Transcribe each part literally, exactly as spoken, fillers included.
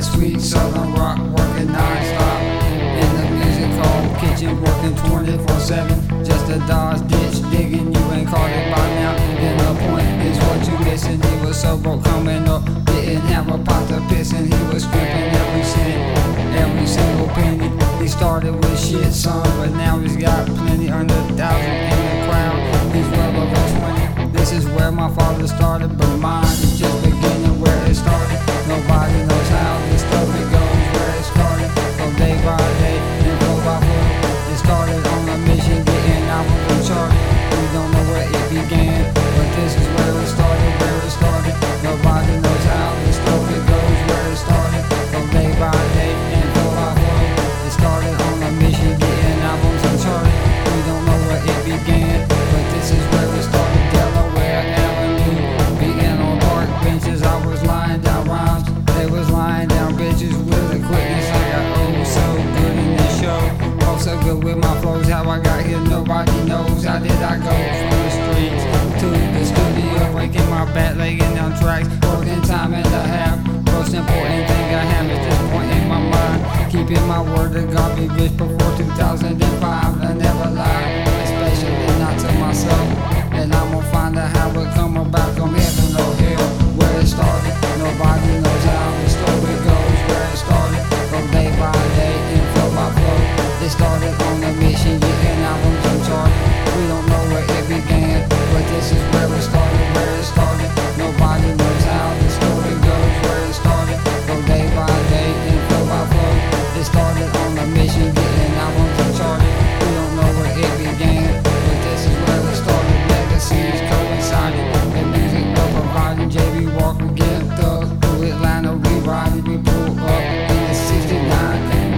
that sweet southern rock, working non-stop in the music hall kitchen, working twenty-four seven just to dodge ditch digging. You ain't caught it by now, then the point is what you missing. He was so broke coming up, didn't have a pot to piss in. He was scrimping every cent, every single penny. He started with shit, son, but now he's got plenty, under a thousand in the crowd. He's well over twenty. This is where my father started, but mine is just beginning where it started. Nobody knows how this story goes, where it started. From day by day and flow by flow, it started on a mission, getting albums and charted. We don't know where it began, but this is where it started, where it started. Nobody knows how this story goes, where it started. From day by day and flow by flow, it started on a mission, getting albums and charted. We don't know where it began, but this is where it started. Delaware Avenue, being on park benches, I was lying down rhymes. They was lying down bitches with a quickness. I got oh so good in this show, oh so good with my flows. How I got here, nobody knows. How did I go from the streets to the studio, breaking my back, laying down tracks, working time and a half. Most important thing I have at this point in my mind, keeping my word to God, be rich before two thousand five. I never lie, especially not to myself. And I'm gonna find out how it come about, from heaven or hell, where it started. Nobody knows how the story goes, where it started. From day by day and flow by flow, it started on a mission, getting albums uncharted. We don't know where it began, but this is where it started, where it started. Nobody knows how the story goes, where it started. From day by day and flow by flow, it started on a mission, getting albums uncharted. We don't know where it began, but this is where it started. Legacies coincided, and music was provided. J B Walker getting thugs, through Atlanta rewriting. We pulled up in the sixty-nine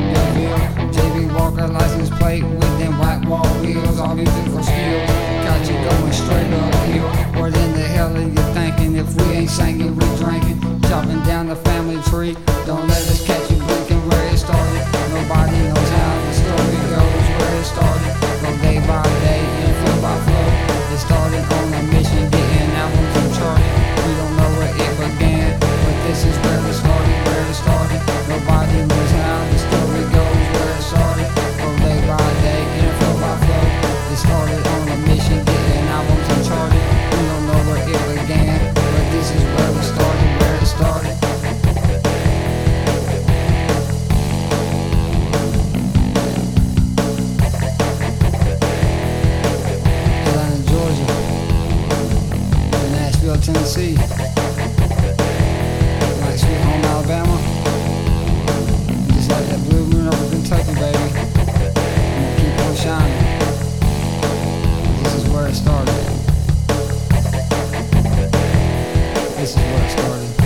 Coupe. J B Walker license plate with them white wall wheels. All musical skills got you going straight uphill. What in the hell are you thinking? If we ain't singing, we drinking, chopping down the family tree. Don't let us catch you blinking where it started. Nobody knows how the story goes, where it started. From day by day and flow by flow, it started on a mission, getting albums uncharted. We don't know where it began, but this is where it started, where it started. Nobody knows how the story goes, where it started. From day by day and flow by flow, it started on a mission, getting albums uncharted. We don't know where it began, but this is where it started, where it started. Atlanta, Georgia, Nashville, Tennessee, like Sweet Home, Alabama, just like that blue moon over Kentucky, baby. I'm gonna keep on shining. This is where it started. This is where it started.